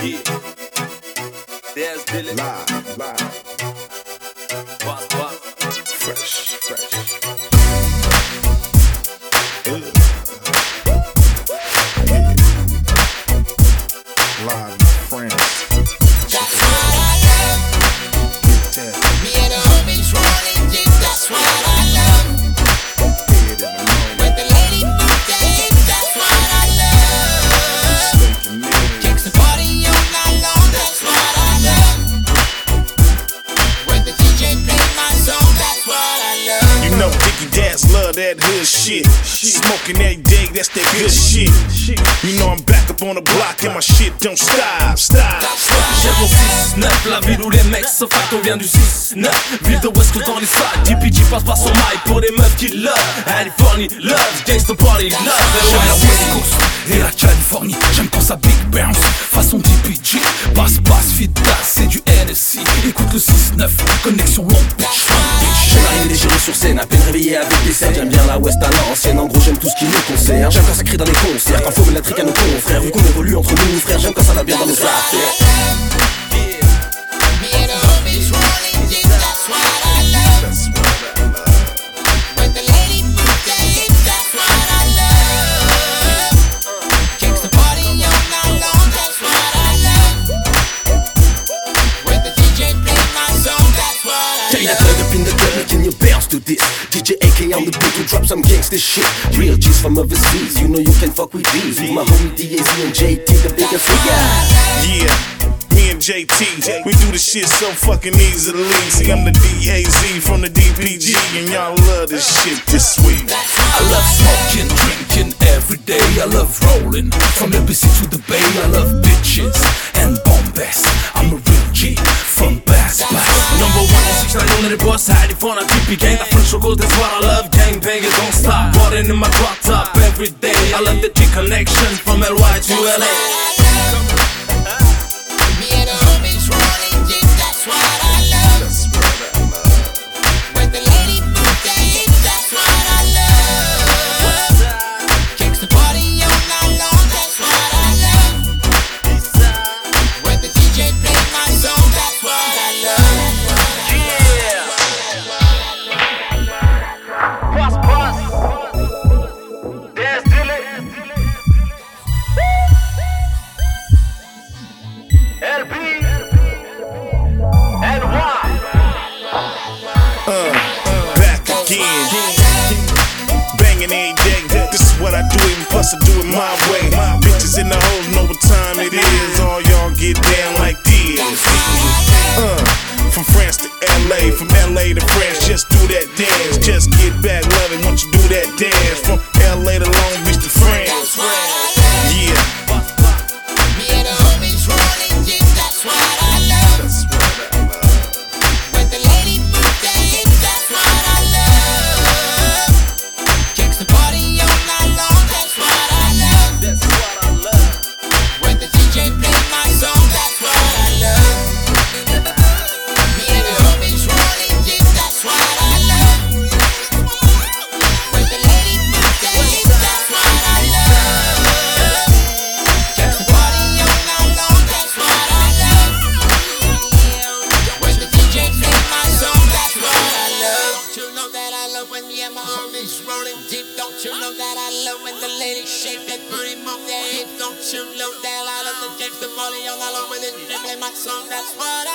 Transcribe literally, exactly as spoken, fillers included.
Yeah. There's Billy. Live, live. Boss, boss. Fresh, fresh. Ugh. Yeah. Live with friends. That's what I love. Get that Me and the homies rolling deep. That's what I love. head in the moment. When the lady moves their hips. That's what I love. Stinking niggas. Kicks the party all night long. That's what I love. When the D J play my song. That's what I love. You know Dickie Dads love that hood shit. Smoking every day, that's that good shit. You know I'm back up on the block and my shit don't stop, stop. J'ai mon six neuf, la ville où les mecs se fight, on vient du six neuf. Ville de West Coast dans les salles, D P G passe par son mic pour des meufs qui love. Californie, love, gangsta party, love. J'aime la West Coast et la Californie. J'aime quand ça big bounce, façon D P G. Basse, basse, fit basse, c'est du N S C. Écoute le six neuf, connexion long bitch. J'aime arriver légèrement sur scène, à peine réveillé avec des scènes. J'aime bien la West à l'ancienne, en gros j'aime tout ce qui nous concerne. J'aime quand ça crie dans les concerts, quand faut mettre la trique à nos confrères. Vu qu'on évolue entre nous, frères, j'aime quand ça va bien dans nos affaires. Me and the homies rolling deep. That's what I love. That's what I love. When the lady moves their hips. That's what I love. Kicks the party all night long. That's what I love. When the D J play my song. That's what I Tell you love. that up in the club, making you bounce to this. D J A K on the beat, who drop some gangsta shit. Real G's from overseas, you know you can fuck with these. With my homie D A Z and J T, the biggest figure. Yeah, me and J T, we do the shit so fucking easily. See, I'm the D A Z from the D P G, and y'all love this shit this sweet. I love smoking, drinking every day. I love rolling from L B C to the Bay. I love bitches and bombas. I'm a real G from Bass Bass. Number one is six nine on the boss side. If on a D P gang, that French chocolate, that's what I love. Gang bang, it don't stop. Walking in my drop top every day. I love the G connection from L Y to L A. Me and the homies rolling deep. That's what I love. That's what I love. When the lady moves their hips. That's what I love. Kicks the party all night long. That's what I love. When the D J play my song. That's what I love. Yeah. Boss, boss. There's Dilly. L B. N Y. Uh, back again, banging every day. This is what I do, even plus I do it my way. Bitches in the hoes know what time it is. All y'all get down like this. Uh, from France to L A, from L A to France, just do that dance. Just get back loving once you do that dance. From L A to Long Beach to France. Yeah. Me and the homies rolling deep. That's what I love. That's what I love. When the lady moves their hips. That's what I love. Kicks the party all night long. That's what I love. That's what I love. When the D J play my song. That's what I love. Me and the homies rolling deep. That's what I love. When the lady moves their hips. That's what I love. Kicks the party all night long. That's what I love. When the D J play my song. That's what I love. Don't you know that I love when me and my homies rolling deep? Don't you know that I love when the ladies shake that booty, move their hips? Don't you know that I love the James the Molly all night long when they play my song? That's what I